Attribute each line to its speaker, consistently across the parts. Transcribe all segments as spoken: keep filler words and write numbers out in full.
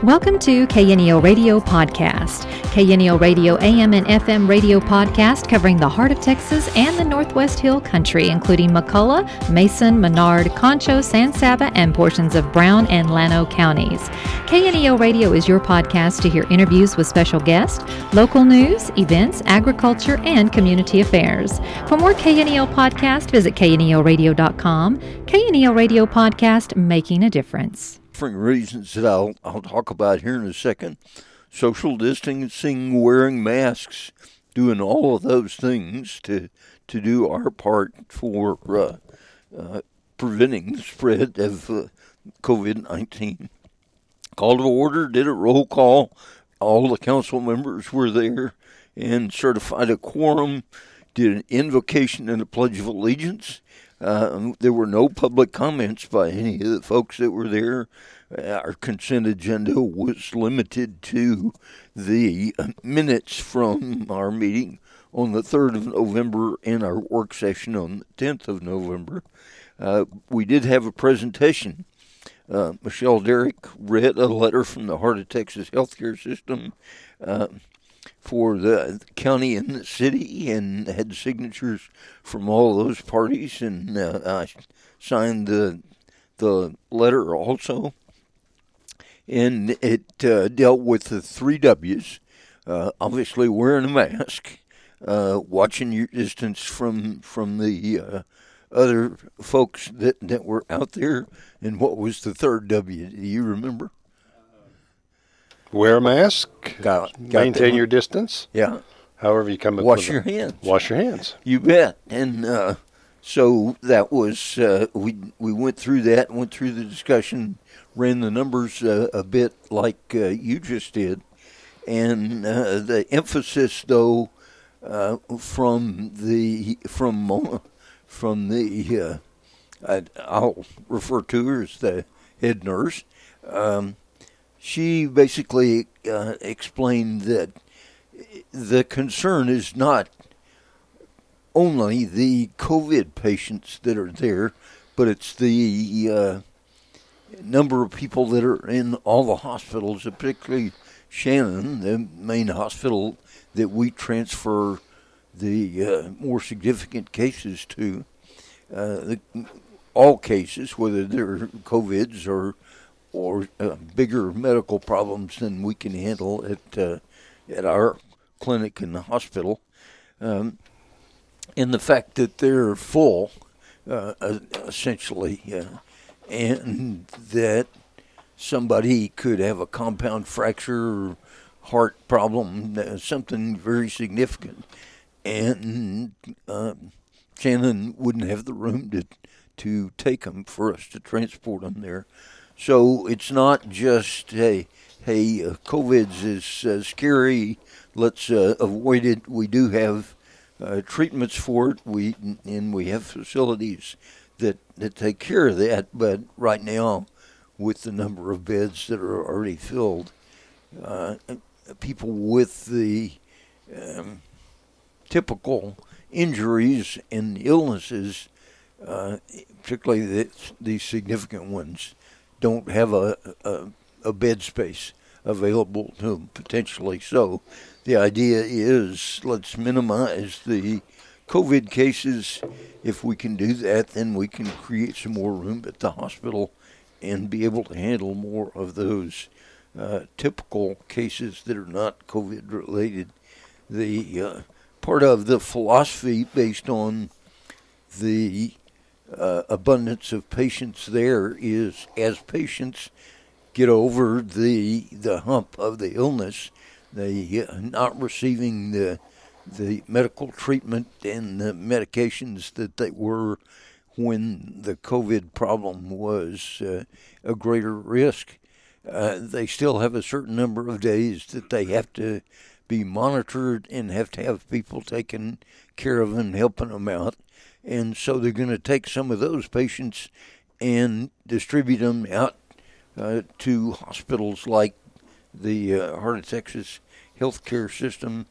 Speaker 1: Welcome to K N E O Radio Podcast. K N E O Radio A M and F M radio podcast covering the heart of Texas and the Northwest Hill Country, including McCullough, Mason, Menard, Concho, San Saba, and portions of Brown and Llano counties. K N E O Radio is your podcast to hear interviews with special guests, local news, events, agriculture, and community affairs. For more K N E O podcast, visit K N E O radio dot com. K N E O Radio Podcast, making a difference.
Speaker 2: Different reasons that I'll, I'll talk about here in a second. Social distancing, wearing masks, doing all of those things to to do our part for uh, uh, preventing the spread of uh, COVID nineteen. Call to order, did a roll call. All the council members were there and certified a quorum, did an invocation and a pledge of allegiance. Uh, there were no public comments by any of the folks that were there. Our consent agenda was limited to the minutes from our meeting on the third of November and our work session on the tenth of November. Uh, we did have a presentation. Uh, Michelle Derrick read a letter from the Heart of Texas Healthcare System uh, for the county and the city, and had signatures from all those parties, and uh, I signed the the letter also. And it uh, dealt with the three W's, uh, obviously wearing a mask, uh, watching your distance from from the uh, other folks that, that were out there, and what was the third W? Do you remember?
Speaker 3: Wear a mask,
Speaker 2: got, got
Speaker 3: maintain
Speaker 2: that.
Speaker 3: your distance.
Speaker 2: Yeah.
Speaker 3: However you come up
Speaker 2: Wash
Speaker 3: with
Speaker 2: your
Speaker 3: it.
Speaker 2: hands.
Speaker 3: Wash your hands.
Speaker 2: You bet. And uh, so that was, uh, we we went through that, went through the discussion, ran the numbers uh, a bit like uh, you just did. And uh, the emphasis, though, uh, from the, from, from the, uh, I, I'll refer to her as the head nurse, um, she basically uh, explained that the concern is not only the COVID patients that are there, but it's the uh, number of people that are in all the hospitals, particularly Shannon, the main hospital that we transfer the uh, more significant cases to. Uh, the, all cases, whether they're COVIDs or or uh, bigger medical problems than we can handle at uh, at our clinic and the hospital, um, and the fact that they're full, uh, essentially, uh, and that somebody could have a compound fracture or heart problem, uh, something very significant, and uh, Shannon wouldn't have the room to to take them for us to transport them there. So it's not just, hey, hey, uh, COVID's is uh, scary, let's uh, avoid it. We do have uh, treatments for it, we and we have facilities that, that take care of that. But right now, with the number of beds that are already filled, uh, people with the um, typical injuries and illnesses, uh, particularly the, the significant ones, don't have a, a, a bed space available to them potentially. So the idea is let's minimize the COVID cases. If we can do that, then we can create some more room at the hospital and be able to handle more of those uh, typical cases that are not COVID related. The uh, part of the philosophy based on the Uh, abundance of patients there is, as patients get over the the hump of the illness, they uh, not receiving the the medical treatment and the medications that they were when the COVID problem was uh, a greater risk. Uh, they still have a certain number of days that they have to be monitored and have to have people taken care of and helping them out. And so they're going to take some of those patients and distribute them out uh, to hospitals like the uh, Heart of Texas Healthcare System,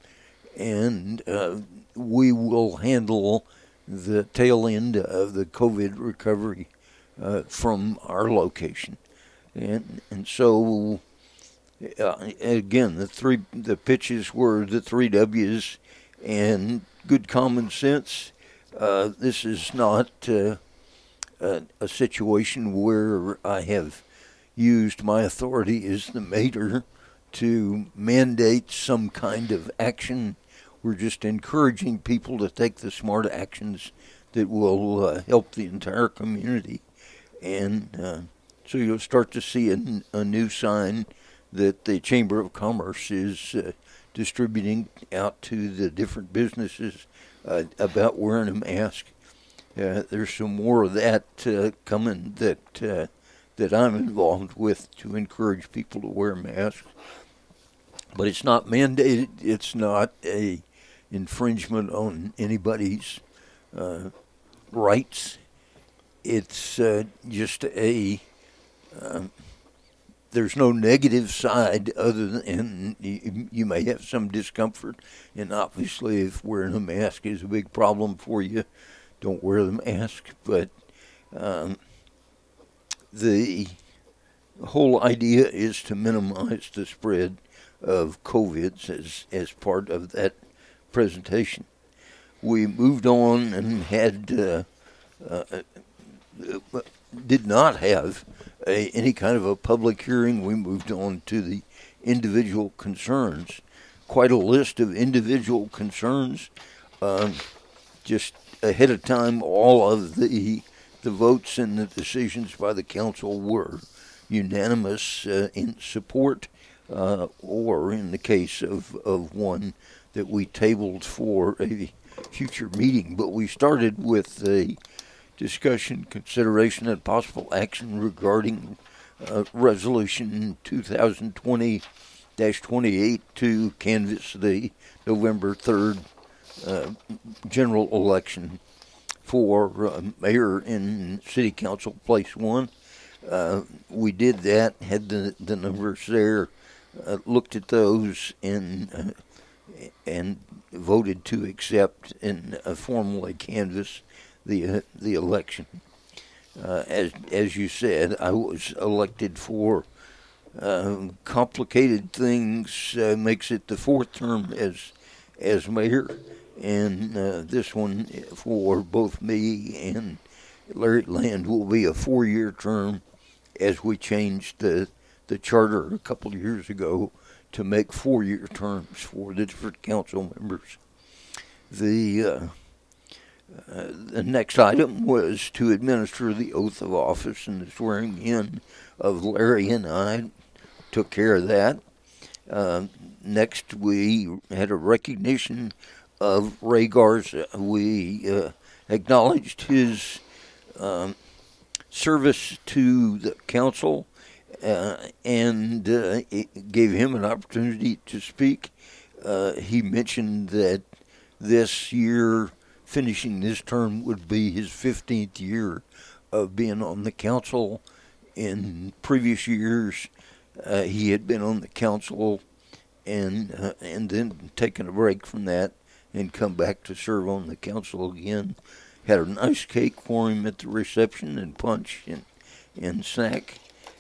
Speaker 2: and uh, we will handle the tail end of the COVID recovery uh, from our location. And and so Uh, again, the three the pitches were the three W's and good common sense. Uh, this is not uh, a, a situation where I have used my authority as the mayor to mandate some kind of action. We're just encouraging people to take the smart actions that will uh, help the entire community. And uh, so you'll start to see a, a new sign that the Chamber of Commerce is uh, distributing out to the different businesses uh, about wearing a mask. Uh, there's some more of that uh, coming that uh, that I'm involved with to encourage people to wear masks. But it's not mandated. It's not a infringement on anybody's uh, rights. It's uh, just a, uh, there's no negative side other than, and you, you may have some discomfort, and obviously if wearing a mask is a big problem for you, don't wear the mask. But um, the whole idea is to minimize the spread of COVID as, as part of that presentation. We moved on and had, uh, uh, did not have a, any kind of a public hearing. We moved on to the individual concerns. Quite a list of individual concerns. Um, just ahead of time, all of the the votes and the decisions by the council were unanimous uh, in support, uh, or in the case of, of one that we tabled for a future meeting. But we started with the discussion, consideration, and possible action regarding uh, Resolution twenty twenty dash twenty-eight to canvass the November third uh, general election for uh, mayor in City Council Place one. Uh, we did that, had the, the numbers there, uh, looked at those, and uh, and voted to accept and uh, formally canvass the uh, the election. Uh, as as you said, I was elected for uh, complicated things. Uh, makes it the fourth term as as mayor, and uh, this one for both me and Larry Land will be a four-year term, as we changed the the charter a couple of years ago to make four-year terms for the different council members. The uh, uh, the next item was to administer the oath of office and the swearing in of Larry and I. Took care of that. Uh, next, we had a recognition of Ray Garza. We uh, acknowledged his um, service to the council uh, and uh, it gave him an opportunity to speak. Uh, he mentioned that this year, finishing this term, would be his fifteenth year of being on the council. In previous years, uh, he had been on the council and uh, and then taken a break from that and come back to serve on the council again. Had a nice cake for him at the reception and punch and, and snack,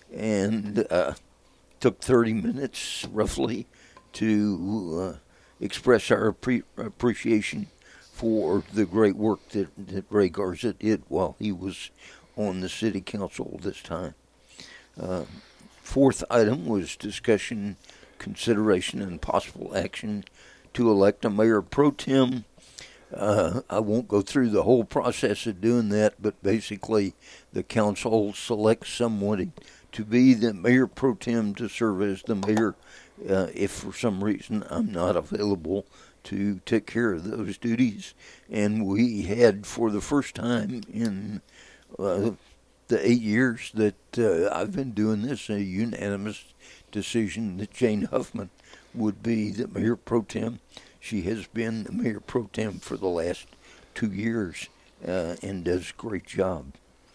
Speaker 2: and uh, took thirty minutes roughly to uh, express our appre- appreciation for the great work that, that Ray Garza did while he was on the city council this time. Uh, fourth item was discussion, consideration, and possible action to elect a mayor pro tem. Uh, I won't go through the whole process of doing that, but basically the council selects someone to be the mayor pro tem to serve as the mayor uh, if for some reason I'm not available to take care of those duties. And we had, for the first time in uh, the eight years that uh, I've been doing this, a unanimous decision that Jane Huffman would be the mayor pro tem. She has been the mayor pro tem for the last two years uh, and does a great job.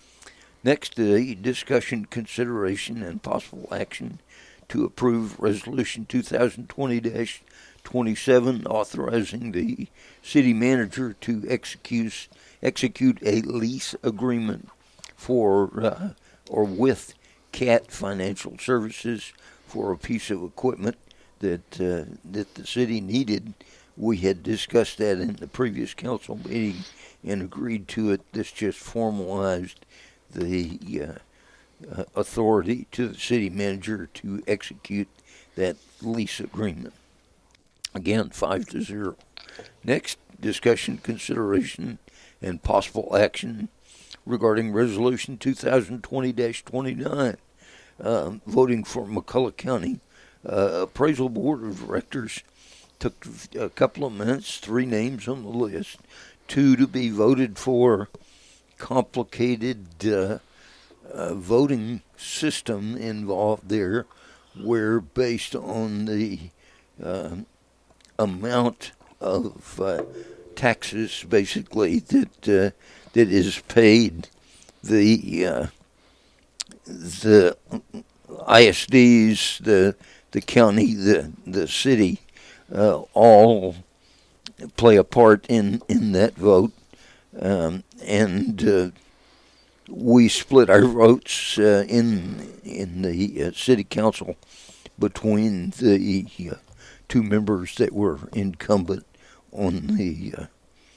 Speaker 2: Next, a discussion, consideration, and possible action to approve Resolution twenty twenty dash twenty-seven, authorizing the city manager to execute execute a lease agreement for uh, or with C A T Financial Services for a piece of equipment that uh, that the city needed. We had discussed that in the previous council meeting and agreed to it. This just formalized the uh, uh, authority to the city manager to execute that lease agreement. Again, five to zero. Next, discussion, consideration, and possible action regarding Resolution two thousand twenty dash twenty-nine, uh, voting for McCulloch County uh, Appraisal Board of Directors. Took a couple of minutes, three names on the list, two to be voted for. Complicated uh, uh, voting system involved there, where based on the uh, amount of uh, taxes, basically, that uh, that is paid, the uh, the I S Ds, the the county, the the city, uh, all play a part in, in that vote, um, and uh, we split our votes uh, in in the uh, city council between the uh, two members that were incumbent on the uh,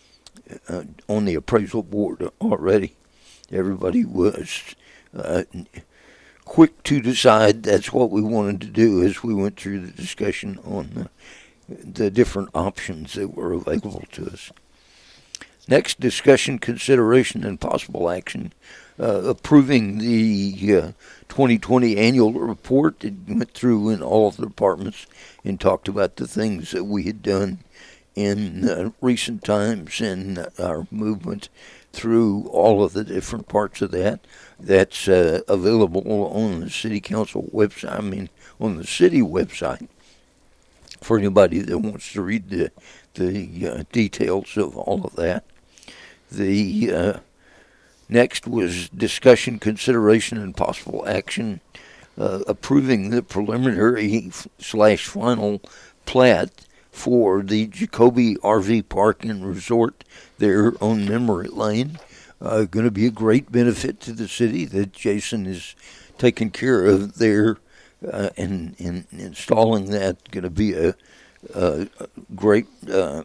Speaker 2: uh, on the appraisal board already. Everybody was uh, quick to decide that's what we wanted to do as we went through the discussion on the, the different options that were available to us. Next, discussion, consideration, and possible action uh, approving the uh, twenty twenty annual report. It went through in all of the departments and talked about the things that we had done in uh, recent times and our movement through all of the different parts of that. That's uh, available on the city council website, I mean, on the city website for anybody that wants to read the, the uh, details of all of that. The uh, next was discussion, consideration, and possible action uh, approving the preliminary f- slash final plat for the Jacoby R V Park and Resort there on Memory Lane. Uh, going to be a great benefit to the city that Jason is taking care of there uh, and, and installing that. Going to be a, a, a great uh,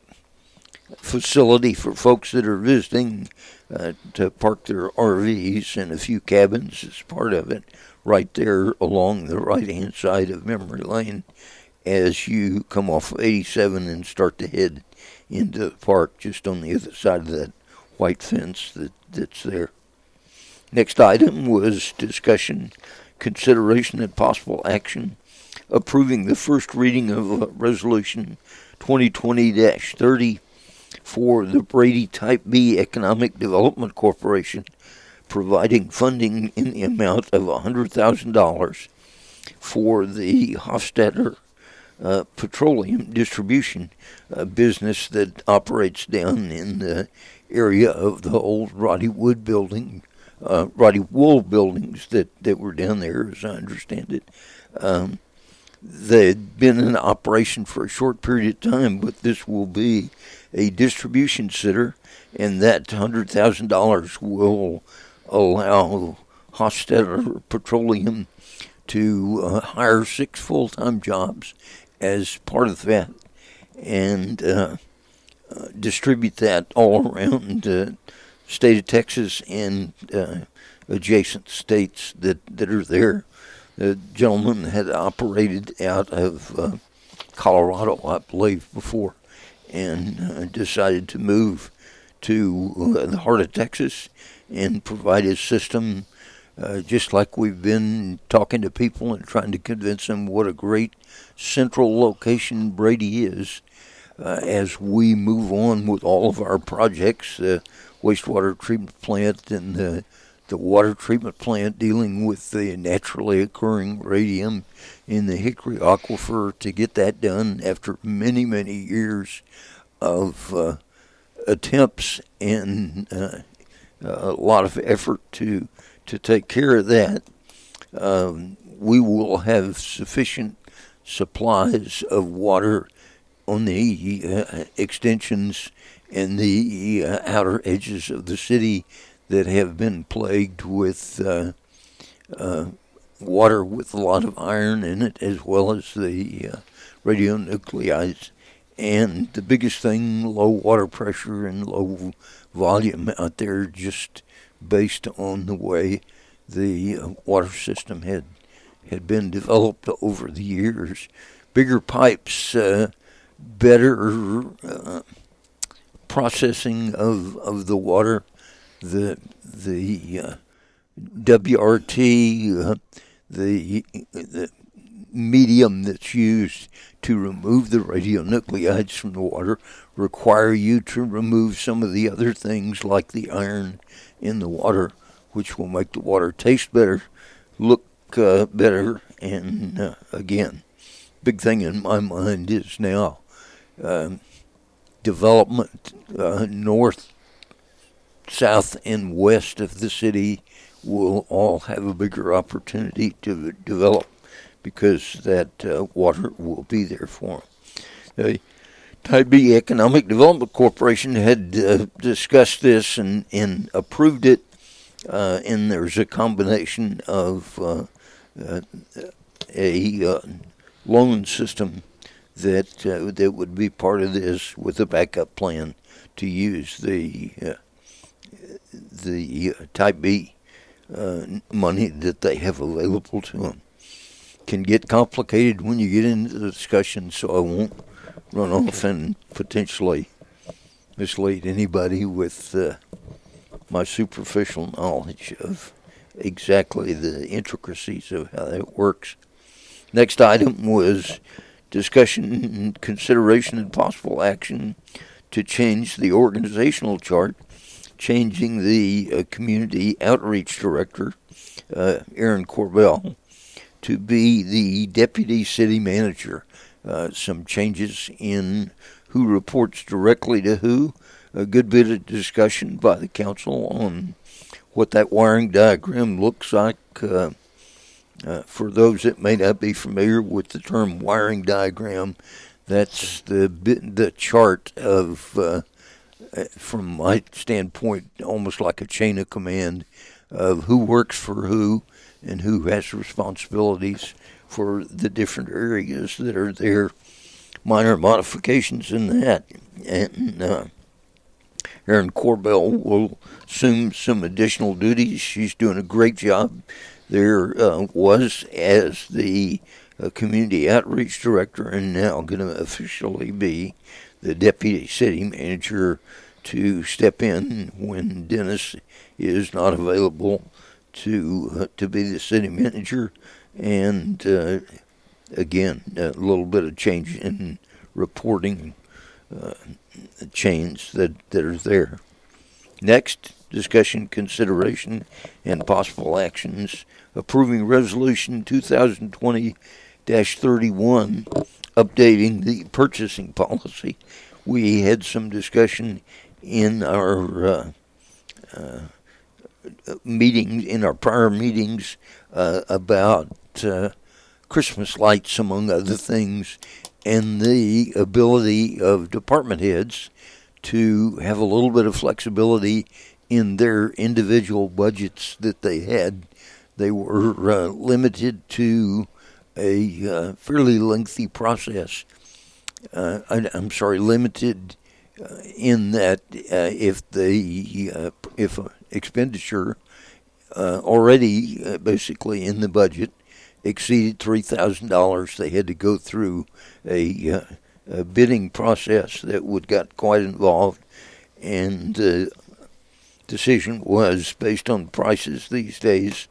Speaker 2: facility for folks that are visiting uh, to park their R Vs, and a few cabins as part of it right there along the right-hand side of Memory Lane as you come off of eighty-seven and start to head into the park just on the other side of that white fence that, that's there. Next item was discussion, consideration, and possible action approving the first reading of uh, Resolution twenty twenty dash thirty for the Brady Type B Economic Development Corporation, providing funding in the amount of one hundred thousand dollars for the Hofstadter uh, Petroleum Distribution uh, business that operates down in the area of the old Roddy Wood building, uh, Roddy Wool buildings that, that were down there, as I understand it. Um, they'd been in operation for a short period of time, but this will be a distribution center, and that one hundred thousand dollars will allow Hofstadter Petroleum to uh, hire six full-time jobs as part of that, and uh, uh, distribute that all around the state of Texas and uh, adjacent states that, that are there. The gentleman had operated out of uh, Colorado, I believe, before, and uh, decided to move to uh, the heart of Texas and provide his system, uh, just like we've been talking to people and trying to convince them what a great central location Brady is uh, as we move on with all of our projects, the wastewater treatment plant and the, the water treatment plant dealing with the naturally occurring radium in the Hickory Aquifer, to get that done after many, many years of uh, attempts and uh, a lot of effort to to take care of that. Um, we will have sufficient supplies of water on the uh, extensions and the uh, outer edges of the city that have been plagued with uh, uh, water with a lot of iron in it, as well as the uh, radionuclides. And the biggest thing, low water pressure and low volume out there, just based on the way the uh, water system had had been developed over the years. Bigger pipes, uh, better uh, processing of of the water, the the uh, W R T, uh, the the medium that's used to remove the radionuclides from the water require you to remove some of the other things like the iron in the water, which will make the water taste better, look uh, better, and uh, again, big thing in my mind is now um, development uh, north, south, and west of the city will all have a bigger opportunity to develop, because that uh, water will be there for them. The Tybee Economic Development Corporation had uh, discussed this and, and approved it, uh, and there's a combination of uh, uh, a uh, loan system that uh, that would be part of this, with a backup plan to use the uh, the uh, Type B uh, money that they have available to them. Can get complicated when you get into the discussion, so I won't run off and potentially mislead anybody with uh, my superficial knowledge of exactly the intricacies of how that works. Next item was discussion, consideration, and possible action to change the organizational chart, changing the uh, community outreach director, uh, Aaron Corbell, to be the deputy city manager. Uh, some changes in who reports directly to who, a good bit of discussion by the council on what that wiring diagram looks like. Uh, uh, for those that may not be familiar with the term wiring diagram, that's the bit, the chart of, uh, from my standpoint, almost like a chain of command of who works for who and who has responsibilities for the different areas that are there. Minor modifications in that. And uh, Erin Corbell will assume some additional duties. She's doing a great job there, uh, was as the uh, community outreach director, and now going to officially be the deputy city manager to step in when Dennis is not available to uh, to be the city manager. And uh, again, a little bit of change in reporting uh, chains that, that are there. Next, discussion, consideration, and possible actions approving Resolution twenty twenty dash thirty-one, updating the purchasing policy. We had some discussion in our uh, uh, meetings, in our prior meetings, uh, about uh, Christmas lights, among other things, and the ability of department heads to have a little bit of flexibility in their individual budgets that they had. They were uh, limited to a uh, fairly lengthy process. Uh, I, I'm sorry, limited uh, in that uh, if the uh, if an expenditure uh, already uh, basically in the budget exceeded three thousand dollars, they had to go through a, uh, a bidding process that would got quite involved, and the decision was based on prices these days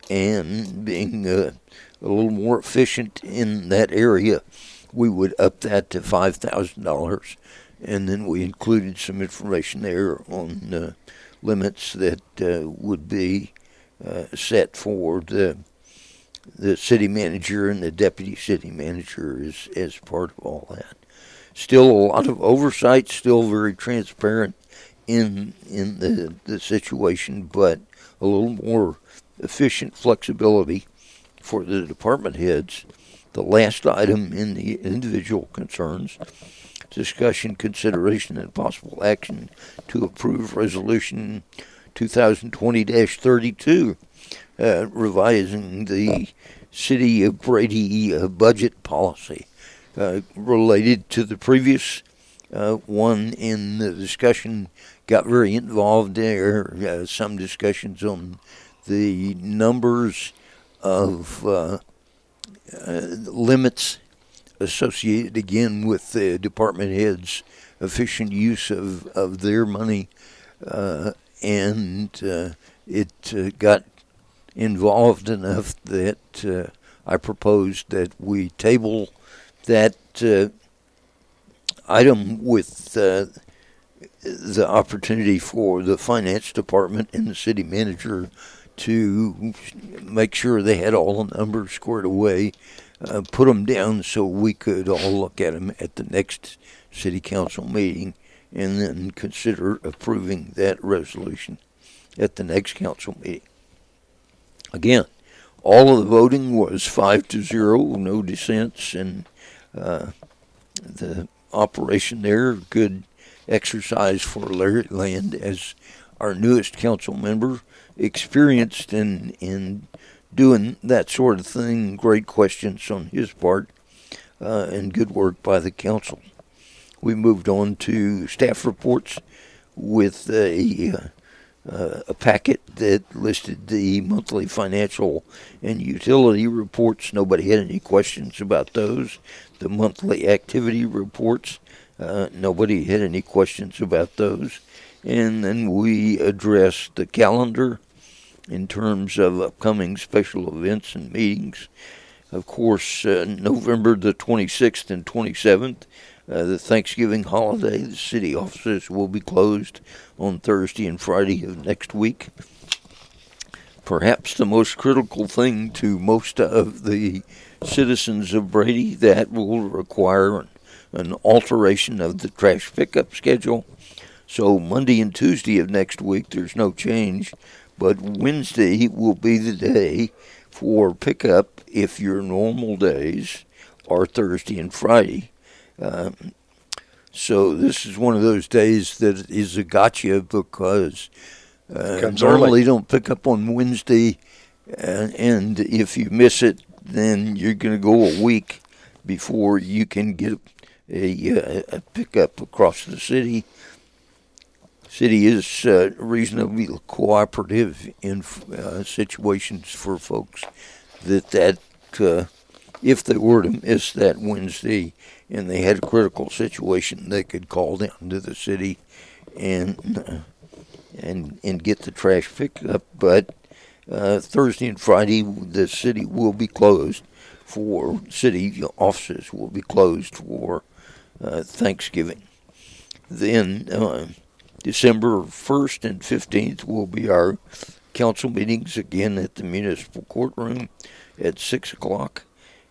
Speaker 2: and being uh, a little more efficient in that area, we would up that to five thousand dollars, and then we included some information there on uh, limits that uh, would be uh, set for the the city manager and the deputy city manager as, as part of all that. Still a lot of oversight, still very transparent in in the, the situation, but a little more efficient flexibility for the department heads. The last item in the individual concerns, discussion, consideration, and possible action to approve Resolution twenty twenty dash thirty-two, uh, revising the City of Brady uh, budget policy uh, related to the previous uh, one. In the discussion, got very involved there. Uh, some discussions on the numbers of uh, uh, limits associated again with the department heads' efficient use of, of their money, uh, and uh, it uh, got involved enough that uh, I proposed that we table that uh, item with uh, the opportunity for the finance department and the city manager to make sure they had all the numbers squared away, uh, put them down so we could all look at them at the next city council meeting, and then consider approving that resolution at the next council meeting. Again, all of the voting was five to zero, no dissents, and uh, the operation there, good exercise for Larry Land as our newest council member, experienced in in doing that sort of thing. Great questions on his part, uh, and good work by the council. We moved on to staff reports with a uh, uh, a packet that listed the monthly financial and utility reports. Nobody had any questions about those. The monthly activity reports, uh, nobody had any questions about those. And then we addressed the calendar in terms of upcoming special events and meetings. Of course, uh, November the twenty-sixth and twenty-seventh, uh, the Thanksgiving holiday, the city offices will be closed on Thursday and Friday of next week. Perhaps the most critical thing to most of the citizens of Brady, that will require an, an alteration of the trash pickup schedule. So Monday and Tuesday of next week, there's no change, but Wednesday will be the day for pickup if your normal days are Thursday and Friday. Um, so this is one of those days that is a gotcha, because uh, normally early. Don't pick up on Wednesday, uh, and if you miss it, then you're going to go a week before you can get a, a pickup across the city. City is uh, reasonably cooperative in uh, situations for folks that that uh, if they were to miss that Wednesday and they had a critical situation, they could call down to the city and uh, and and get the trash picked up. But uh, Thursday and Friday, the city will be closed for city offices will be closed for uh, Thanksgiving. Then. Uh, December first and fifteenth will be our council meetings again at the municipal courtroom at six o'clock.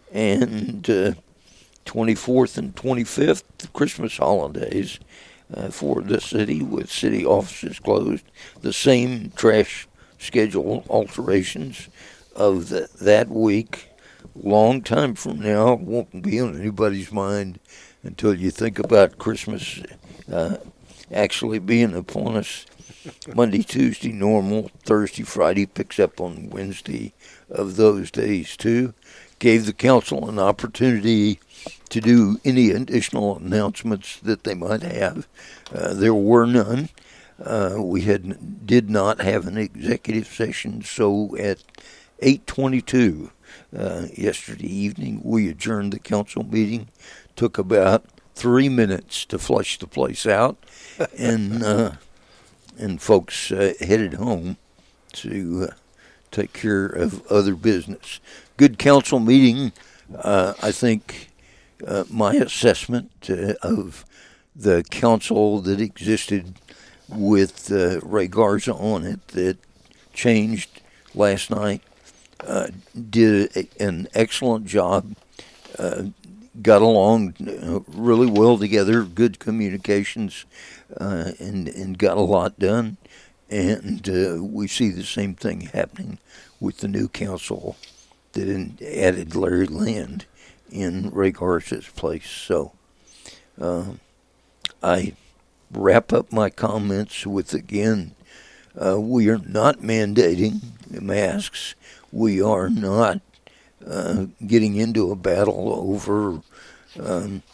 Speaker 2: And uh, twenty-fourth and twenty-fifth, the Christmas holidays uh, for the city with city offices closed. The same trash schedule alterations of the, that week. Long time from now, it won't be on anybody's mind until you think about Christmas uh, actually being upon us. Monday, Tuesday, normal. Thursday, Friday picks up on Wednesday of those days, too. Gave the council an opportunity to do any additional announcements that they might have. Uh, there were none. Uh, we had did not have an executive session, so at eight twenty-two uh, yesterday evening, we adjourned the council meeting. Took about three minutes to flush the place out, and uh, and folks uh, headed home to uh, take care of other business. Good council meeting. Uh, I think uh, my assessment uh, of the council that existed with uh, Ray Garza on it that changed last night uh, did a, an excellent job. Uh, got along really well together, good communications, uh, and, and got a lot done. And uh, we see the same thing happening with the new council that added Larry Land in Ray Garza's place. So uh, I wrap up my comments with, again, Uh, we are not mandating masks. We are not uh, getting into a battle over um,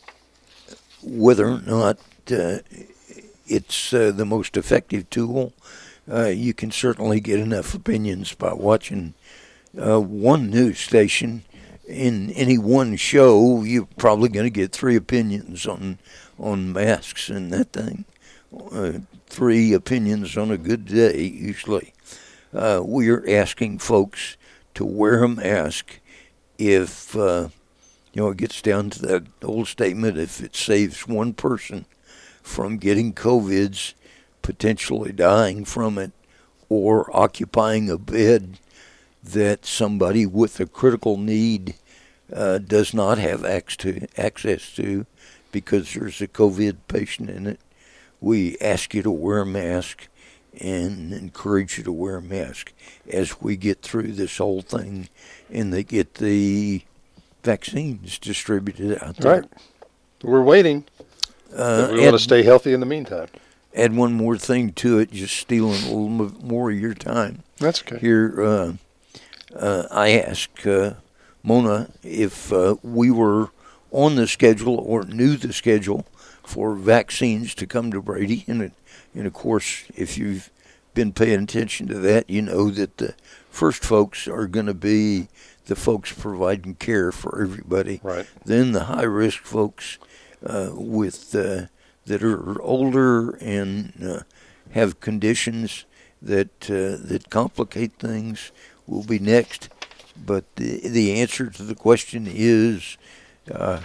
Speaker 2: whether or not uh, it's uh, the most effective tool. Uh, you can certainly get enough opinions by watching uh, one news station. In any one show, you're probably going to get three opinions on on masks and that thing. Uh, three opinions on a good day, usually. Uh, we are asking folks to wear a mask if, uh, you know, it gets down to that old statement, if it saves one person from getting COVIDs, potentially dying from it, or occupying a bed that somebody with a critical need uh, does not have access to, access to because there's a COVID patient in it. We ask you to wear a mask and encourage you to wear a mask as we get through this whole thing and they get the vaccines distributed out there.
Speaker 3: Right. We're waiting.
Speaker 2: Uh,
Speaker 3: we want to stay healthy in the meantime.
Speaker 2: Add one more thing to it, just stealing a little more of your time.
Speaker 3: That's okay.
Speaker 2: Here, uh, uh, I asked uh, Mona if uh, we were on the schedule or knew the schedule for vaccines to come to Brady. And, it, and of course, if you've been paying attention to that, you know that the first folks are going to be the folks providing care for everybody.
Speaker 3: Right.
Speaker 2: Then the high-risk folks uh, with uh, that are older and uh, have conditions that uh, that complicate things will be next. But the the answer to the question is uh,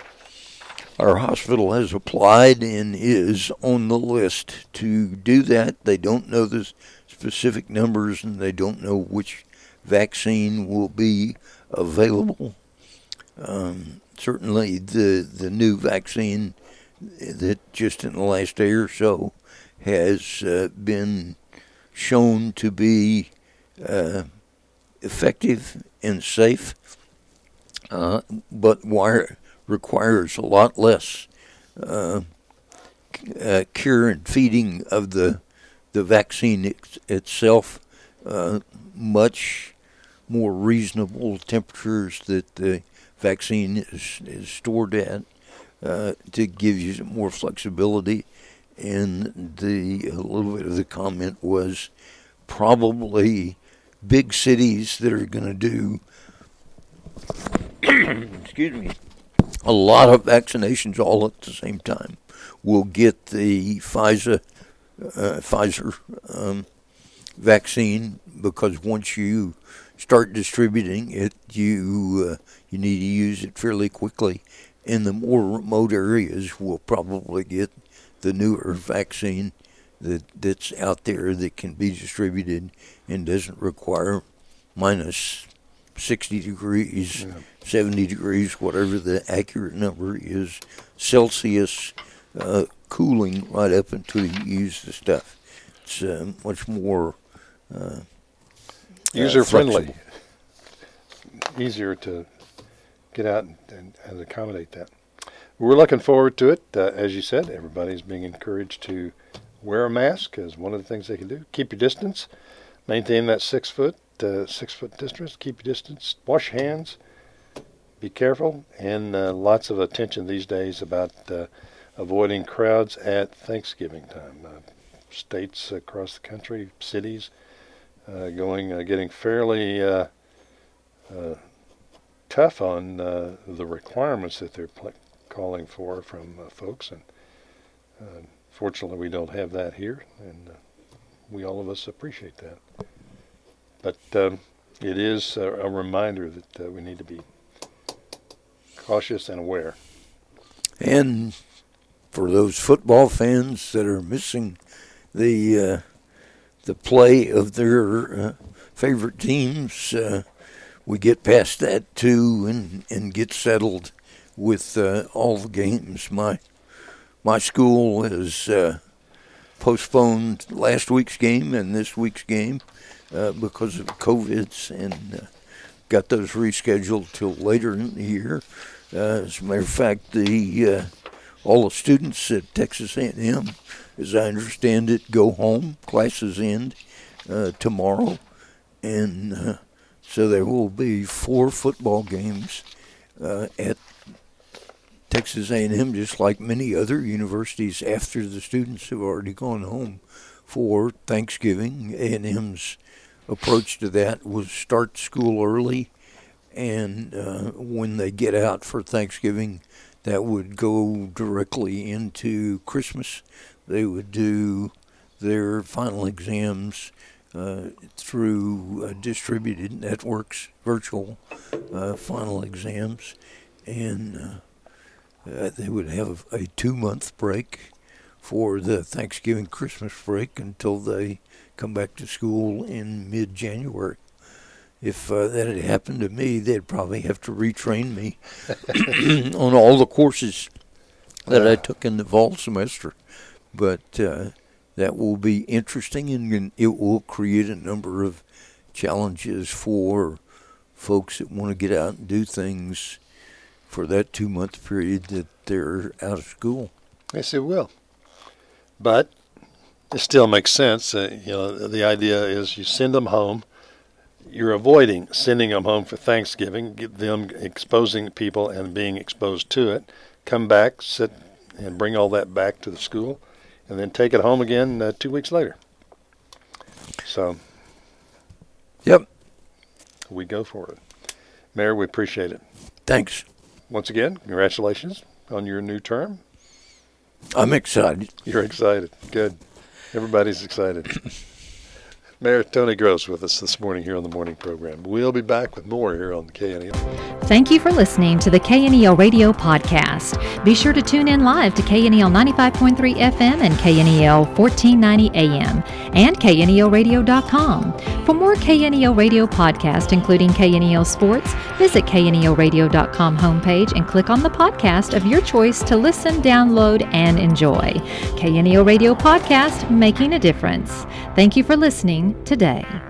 Speaker 2: our hospital has applied and is on the list to do that. They don't know the specific numbers and they don't know which vaccine will be available. Um, certainly the the new vaccine that just in the last day or so has uh, been shown to be uh, effective and safe, uh, but wire, requires a lot less uh, uh, care and feeding of the the vaccine it, itself, uh, much more reasonable temperatures that the vaccine is, is stored at uh, to give you more flexibility. And the a little bit of the comment was probably big cities that are going to do, excuse me, a lot of vaccinations all at the same time will get the Pfizer, uh, Pfizer um, vaccine, because once you start distributing it, you uh, you need to use it fairly quickly. And the more remote areas will probably get the newer vaccine that that's out there that can be distributed and doesn't require minus sixty degrees, yeah. seventy degrees, whatever the accurate number is, Celsius uh, cooling right up until you use the stuff. It's uh, much more uh,
Speaker 3: user
Speaker 2: uh,
Speaker 3: friendly, easier to get out and, and, and accommodate that. We're looking forward to it. Uh, as you said, everybody's being encouraged to wear a mask as one of the things they can do. Keep your distance. Maintain that six foot, uh, six foot distance. Keep your distance. Wash hands. Be careful. And uh, lots of attention these days about uh, avoiding crowds at Thanksgiving time. Uh, states across the country, cities, uh, going, uh, getting fairly uh, uh, tough on uh, the requirements that they're pl- calling for from uh, folks. And uh, fortunately, we don't have that here, and uh, we all of us appreciate that. But um, it is a, a reminder that uh, we need to be cautious and aware.
Speaker 2: And for those football fans that are missing the uh, the play of their uh, favorite teams, uh, we get past that too and, and get settled with uh, all the games. My my school has uh, postponed last week's game and this week's game uh, because of COVIDs, and uh, got those rescheduled till later in the year. Uh, as a matter of fact, the uh, all the students at Texas A and M as I understand it, go home. Classes end uh, tomorrow, and uh, so there will be four football games uh, at Texas A and M, just like many other universities, after the students have already gone home for Thanksgiving. A and M's approach to that was start school early, and uh, when they get out for Thanksgiving, that would go directly into Christmas. They would do their final exams uh, through uh, distributed networks, virtual uh, final exams, and uh, Uh, they would have a two-month break for the Thanksgiving Christmas break until they come back to school in mid-January. If uh, that had happened to me, they'd probably have to retrain me on all the courses that I took in the fall semester. But uh, that will be interesting, and it will create a number of challenges for folks that want to get out and do things for that two-month period that they're out of school.
Speaker 3: Yes, it will. But it still makes sense. Uh, you know, the idea is you send them home. You're avoiding sending them home for Thanksgiving, get them exposing people and being exposed to it. Come back, sit, and bring all that back to the school, and then take it home again uh, two weeks later. So,
Speaker 2: yep,
Speaker 3: we go for it. Mayor, we appreciate it.
Speaker 2: Thanks.
Speaker 3: Once again, congratulations on your new term.
Speaker 2: I'm excited.
Speaker 3: You're excited. Good. Everybody's excited. Mayor Tony Gross with us this morning here on the morning program. We'll be back with more here on the K N E L.
Speaker 1: Thank you for listening to the K N E L Radio Podcast. Be sure to tune in live to K N E L ninety-five point three F M and K N E L fourteen ninety A M and K N E L radio dot com. For more K N E L Radio Podcast, including K N E L Sports, visit K N E L radio dot com homepage and click on the podcast of your choice to listen, download, and enjoy. K N E L Radio Podcast, making a difference. Thank you for listening today.